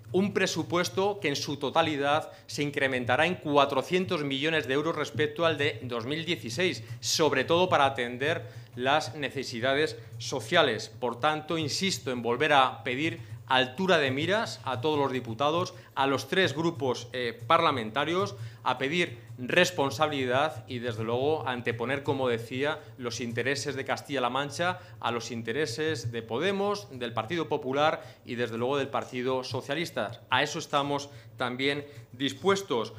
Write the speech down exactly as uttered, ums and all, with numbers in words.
un presupuesto que en su totalidad se incrementará en cuatrocientos millones de euros respecto al de dos mil dieciséis, sobre todo para atender las necesidades sociales. Por tanto, insisto en volver a pedir altura de miras a todos los diputados, a los tres grupos eh, parlamentarios, a pedir responsabilidad y, desde luego, anteponer, como decía, los intereses de Castilla-La Mancha a los intereses de Podemos, del Partido Popular y, desde luego, del Partido Socialista. A eso estamos también dispuestos.